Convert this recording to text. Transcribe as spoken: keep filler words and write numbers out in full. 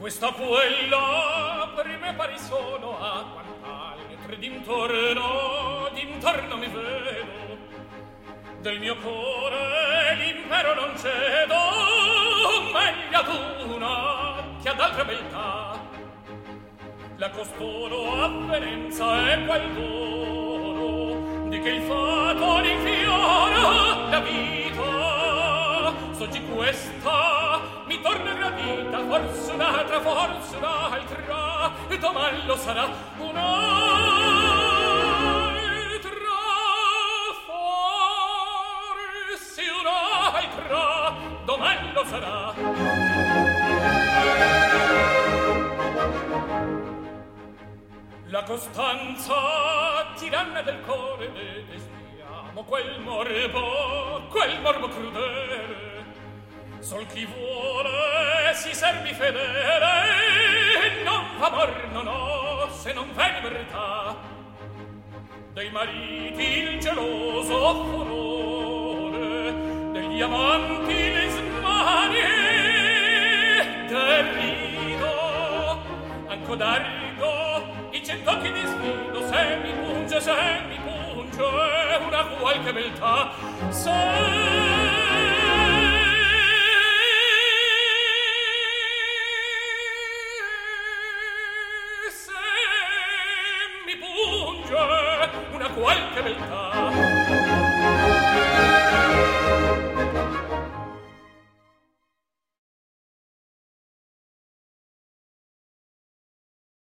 questa quella per me pari sono a quant'anni tre d'intorno d'intorno mi vedo del mio cuore l'impero non cedo meglio ad una che ad altra beltà la costoro avvenenza è quel dono di che il fato rinfiora la vita soggi questa mi torna gradita forse un'altra forse un'altra e domani lo sarà un'altra forse un'altra domani lo sarà la costanza tiranna del cuore ne destiamo quel morbo quel morbo crudele sol chi vuole si servi fedele non fa amor non ho se non v'è libertà dei mariti il geloso furore degli amanti le smanie del rido anco d'arrigo i cent'occhi di sfido se mi punge se mi punge una qualche beltà se una qualche beltà